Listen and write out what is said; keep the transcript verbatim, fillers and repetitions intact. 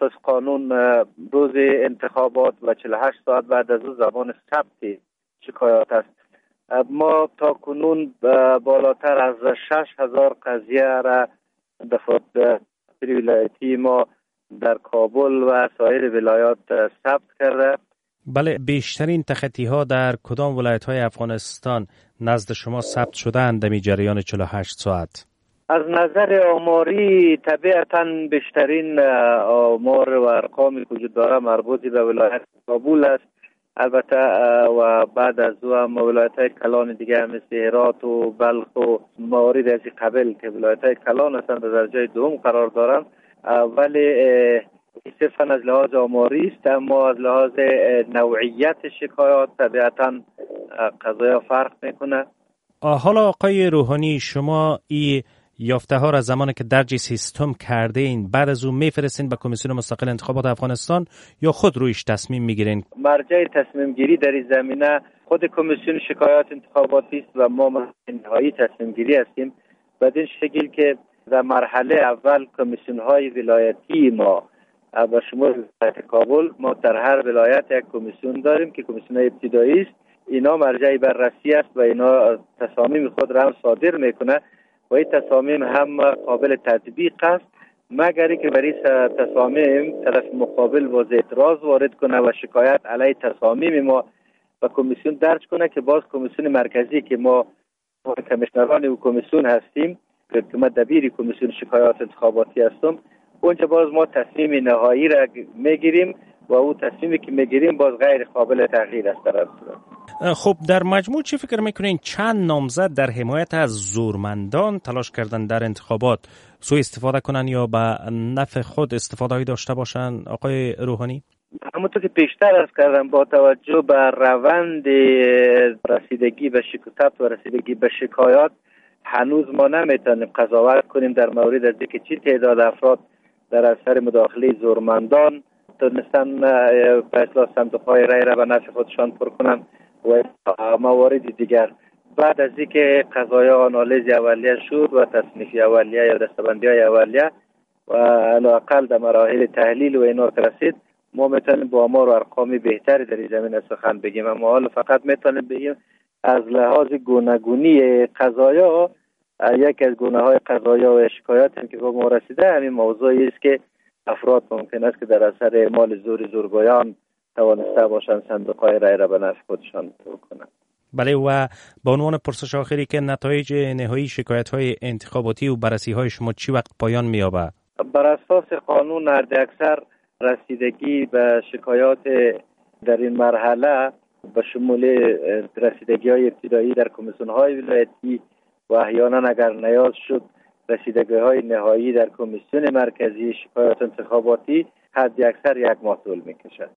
اساس قانون روز انتخابات و چهل و هشت ساعت بعد از او زمان ثبت شکایات است. ما تا کنون بالاتر از شش هزار قضیه را دفاتر ولایتی ما در کابل و سایر ولایات ثبت کرده. بله، بیشترین تخطی ها در کدام ولایت های افغانستان نزد شما ثبت شدند در جریان چهل و هشت ساعت؟ از نظر آماری طبیعتاً بیشترین آمار و ارقامی که وجود داره مربوط به ولایت کابل است. البته و بعد از او هم ولایت های کلان دیگه مثل هرات و بلخ و موارد از این قبیل که ولایت های کلان هستند در درجه دوم قرار دارند، ولی صرفاً از لحاظ آماری است، اما از لحاظ نوعیت شکایات طبیعتاً قضایا فرق میکنه. حالا آقای روحانی، شما این یافته ها را زمانی که درج سیستم کرده این بعد از اون میفرستین به کمیسیون مستقل انتخابات افغانستان یا خود رویش تصمیم میگیرین؟ مرجع تصمیم گیری در این زمینه خود کمیسیون شکایات انتخاباتی است و ما نهایی تصمیم گیری هستیم. بدین شکل که در مرحله اول کمیسیون های ولایتی ما به شمول ولایت کابل، ما در هر ولایت یک کمیسیون داریم که کمیسیون ابتدایی است. اینا مرجع بررسی است و اینا تصامیم خود را هم صادر میکنه و این تصامیم هم قابل تطبیق است، مگر که برای تصامیم طرف مقابل باز اعتراض وارد کنه و شکایت علیه تصامیم ما و کمیسیون درج کنه که باز کمیسیون مرکزی که ما کمیشنران و کمیسیون هستیم که ما دبیر کمیسیون شکایات انتخاباتی هستم، اونجا باز ما تصمیم نهایی را میگیریم و او تصمیمی که میگیریم باز غیر قابل تغییر است در صورت. خب در مجموع چی فکر میکنین چند نامزد در حمایت از زورمندان تلاش کردن در انتخابات سوء استفاده کنن یا به نفع خود استفاده هایی داشته باشن آقای روحانی؟ همونطور که پیشتر عرض کردم با توجه به روند رسیدگی به شکایات و رسیدگی به شکایات هنوز ما نمیتونیم قضاوت کنیم در مورد از اینکه چی تعداد افراد در اثر مداخله زورمندان تونستن به اصلاح صندوق‌های رای را به نفع خودشان پر کنن و موارد دیگر. بعد از اینکه قضایا آنالیز اولیه شد و تصنیف اولیه یا دستبندی های اولیه و علاقل در مراحل تحلیل و اینا رسید، ما میتونیم با آمار و ارقامی بهتری در این زمینه سخن بگیم. اما حالا فقط میتونیم بگیم از لحاظ گوناگونی قضایا، یک از گونه های قضایا و شکایاتی که به ما رسیده همین موضوعی است که افراد ممکن است که در اثر اعمال زور زورگویان توانسته باشند صندوق‌های رای را به نفع خودشان پر کنند. بله، و به عنوان پرسش آخری که نتایج نهایی شکایت‌های انتخاباتی و بررسی‌های شما چی وقت پایان می‌یابد؟ بر اساس قانون حداکثر رسیدگی به شکایات در این مرحله به شمول رسیدگی‌های ابتدایی در کمیسیون‌های ولایتی و احیانا اگر نیاز شد رسیدگی‌های نهایی در کمیسیون مرکزی شکایات انتخاباتی حداکثر یک ماه طول می‌کشد.